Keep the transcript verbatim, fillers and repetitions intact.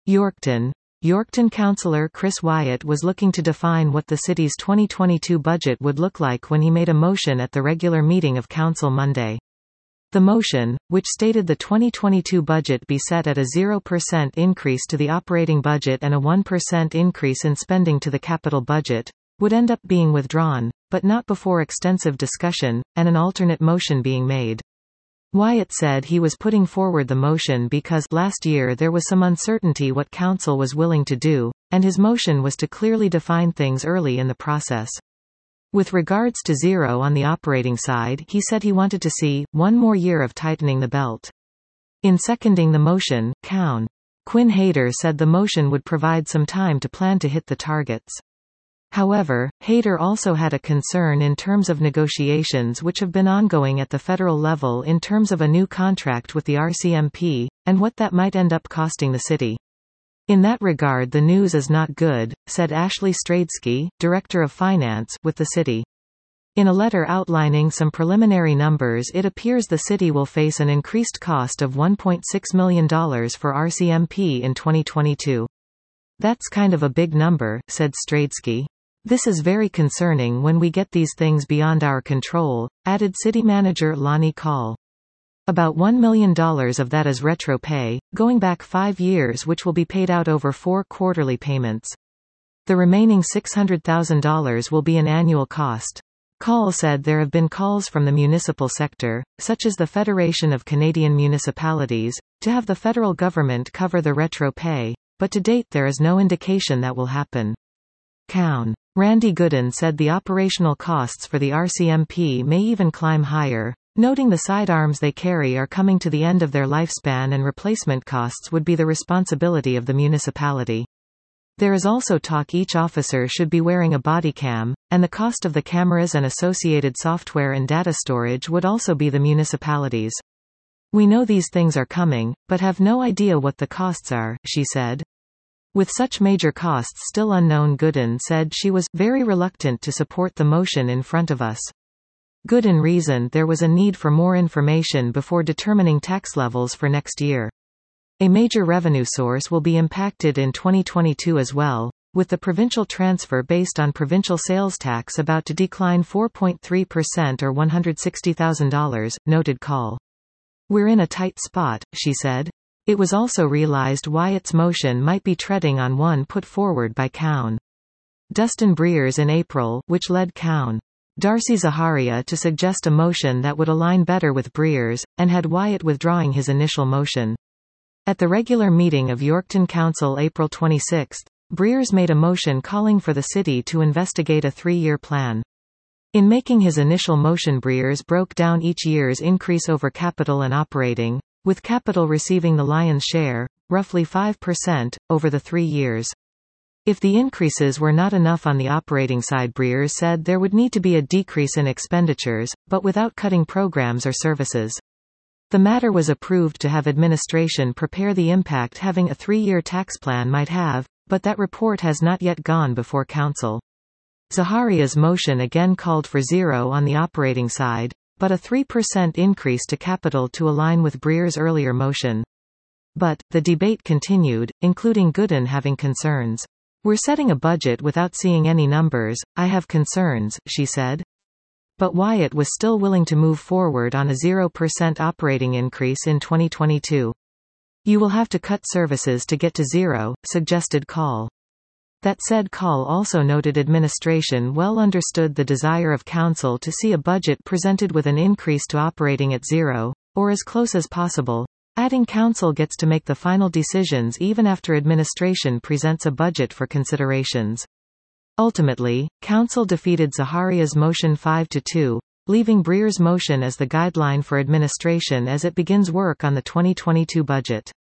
Yorkton. Yorkton councillor Chris Wyatt was looking to define what the city's twenty twenty-two budget would look like when he made a motion at the regular meeting of council Monday. The motion, which stated the twenty twenty-two budget be set at a zero percent increase to the operating budget and a one percent increase in spending to the capital budget, would end up being withdrawn, but not before extensive discussion, and an alternate motion being made. Wyatt said he was putting forward the motion because last year there was some uncertainty what council was willing to do, and his motion was to clearly define things early in the process. With regards to zero on the operating side, he said he wanted to see one more year of tightening the belt. In seconding the motion, Coun. Quinn Hayter said the motion would provide some time to plan to hit the targets. However, Hayter also had a concern in terms of negotiations which have been ongoing at the federal level in terms of a new contract with the R C M P, and what that might end up costing the city. In that regard the news is not good, said Ashley Stradsky, Director of Finance, with the city. In a letter outlining some preliminary numbers, it appears the city will face an increased cost of one point six million dollars for R C M P in twenty twenty-two. That's kind of a big number, said Stradsky. This is very concerning when we get these things beyond our control, added City Manager Lonnie Call. About one million dollars of that is retro pay, going back five years, which will be paid out over four quarterly payments. The remaining six hundred thousand dollars will be an annual cost. Call said there have been calls from the municipal sector, such as the Federation of Canadian Municipalities, to have the federal government cover the retro pay, but to date there is no indication that will happen. Coun. Randy Gooden said the operational costs for the R C M P may even climb higher, noting the sidearms they carry are coming to the end of their lifespan and replacement costs would be the responsibility of the municipality. There is also talk each officer should be wearing a body cam, and the cost of the cameras and associated software and data storage would also be the municipality's. We know these things are coming, but have no idea what the costs are, she said. With such major costs still unknown, Gooden said she was very reluctant to support the motion in front of us. Gooden reasoned there was a need for more information before determining tax levels for next year. A major revenue source will be impacted in twenty twenty-two as well, with the provincial transfer based on provincial sales tax about to decline four point three percent or one hundred sixty thousand dollars, noted Call. We're in a tight spot, she said. It was also realized Wyatt's motion might be treading on one put forward by Coun. Dustin Breers in April, which led Coun. Darcy Zaharia to suggest a motion that would align better with Breers, and had Wyatt withdrawing his initial motion. At the regular meeting of Yorkton Council April twenty-sixth, Breers made a motion calling for the city to investigate a three-year plan. In making his initial motion, Breers broke down each year's increase over capital and operating, with capital receiving the lion's share, roughly five percent, over the three years. If the increases were not enough on the operating side, Breers said there would need to be a decrease in expenditures, but without cutting programs or services. The matter was approved to have administration prepare the impact having a three-year tax plan might have, but that report has not yet gone before council. Zaharia's motion again called for zero on the operating side, but a three percent increase to capital to align with Breers' earlier motion. But, the debate continued, including Gooden having concerns. We're setting a budget without seeing any numbers, I have concerns, she said. But Wyatt was still willing to move forward on a zero percent operating increase in twenty twenty-two. You will have to cut services to get to zero, suggested Call. That said, Call also noted administration well understood the desire of council to see a budget presented with an increase to operating at zero, or as close as possible, adding council gets to make the final decisions even after administration presents a budget for considerations. Ultimately, council defeated Zaharia's motion five to two, leaving Breers' motion as the guideline for administration as it begins work on the twenty twenty-two budget.